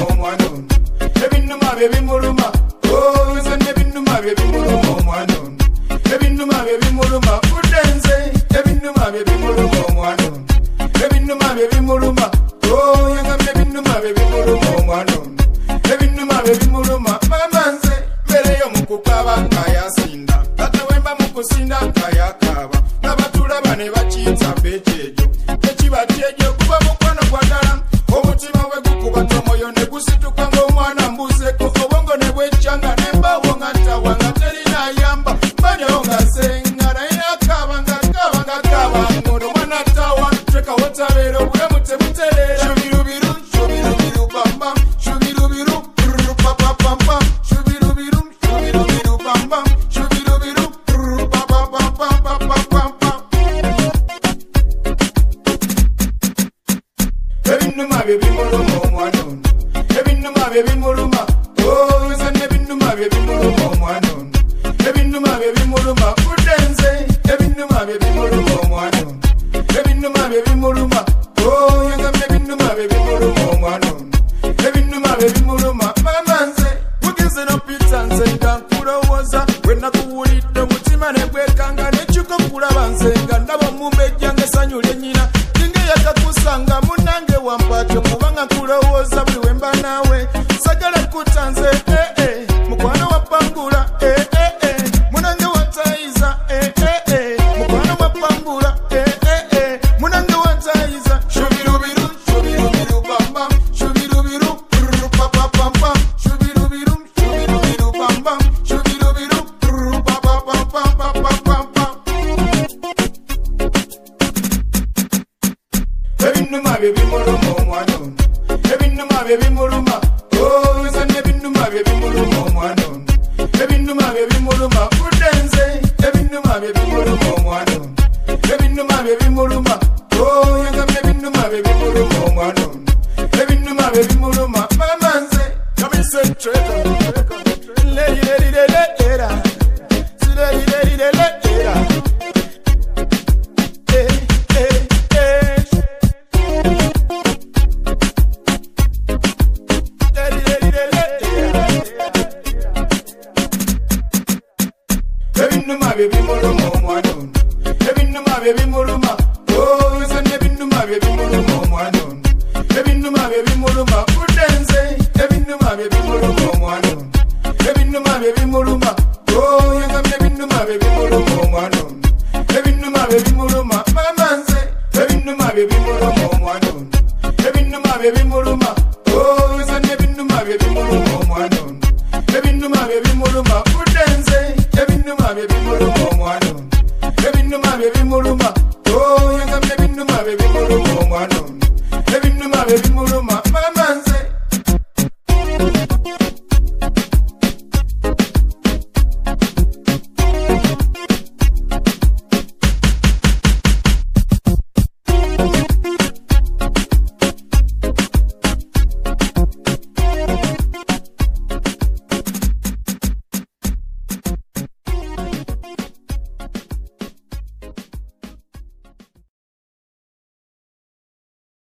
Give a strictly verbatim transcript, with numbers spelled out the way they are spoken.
omwana ono. Ebinuma bye bimuluma, oh nze ebinuma bye bimuluma omwana ono. Ebinuma bye bimuluma kudenze, ebinuma bye bimuluma omwana ono. Ebinuma bye bimuluma, oh yangambye ebinuma bye bimuluma omwana ono. Ebinuma bye bimuluma mama nze mbereyo mu kukaba nga yasinda, kata wemba mu kusinda nga yakaba, n'abatulaba ne bakiyita beekyejo. Ekibaddejo kuba mukwano gwa ddala, omutima we gukuba tomoyo ne gusituka ng'omwana mbuzeko, obwongo ne bweccanga n'embaawo nga ntawa nga terina ayamba, mbanyawo nga senga naye akaba nga akaba nga akaba ngono mwana tawa teka wotabeera obulamu tebutereera. Shubirubiru shubirubiru bamba shubirubiru brr papa papa shubirubiru shubirubiru bamba shubirubiru brr papa papa papa papa. Ebinuma bye bimuluma omwana ono. Ebinuma bye bimuluma, oh nze n'ebinuma bye bimuluma omwana ono. Ebinuma bye bimuluma kudenze, ebinuma bye bimuluma omwana ono. Ebinuma bye bimuluma, oh yangambye ebinuma bye bimuluma omwana ono. Ebinuma bye bimuluma mama nze bugenze n'opita nze nga nkulowooza, bwe nakuwulidde omutima ne gwekanga n'ekyuka okulaba nze nga ndaba omumbejja ng'essanyu lyennyina linga yakakusanga munnange wampatyo kubanga nkulowooza buli we mba naawe sagala kutta nze eh eh mukwano wa pangula eh eh eh munange watayiza eh eh eh mukwano wa pangula eh eh eh munange watayiza. Shubirubiru shubirubiru bamba shubirubiru brr papa papa shubirubiru shubirubiru bamba shubirubiru brr papa papa papa papa. Ebinuma bye bimuluma omwana ono. Ebinuma bye bimuluma, oh nze n'ebinuma bye bimuluma omwana ono. Ebinuma bye bimuluma kudenze, ebinuma bye bimuluma omwana ono. Ebinuma bye bimuluma, oh yangambye ebinuma bye bimuluma